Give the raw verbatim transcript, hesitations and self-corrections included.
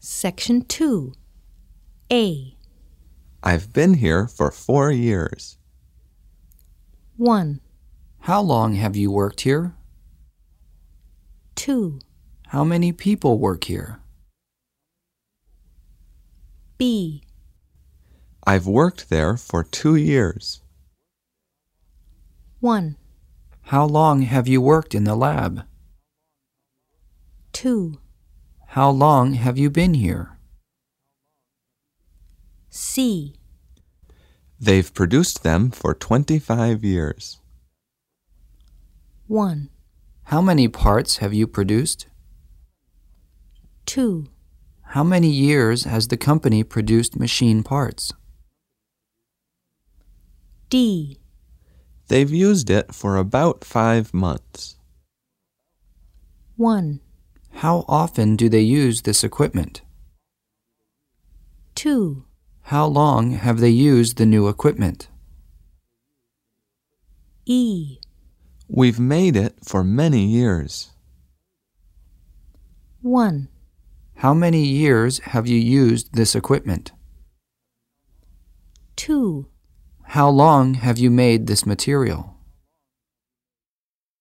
Section two. A. I've been here for four years. one. How long have you worked here? two. How many people work here? B. I've worked there for two years. one. How long have you worked in the lab? two. How long have you been here? C. They've produced them for twenty-five years. one. How many parts have you produced? two. How many years has the company produced machine parts? D. They've used it for about five months. one. How often do they use this equipment? two. How long have they used the new equipment? E. We've made it for many years. one. How many years have you used this equipment? two. How long have you made this material?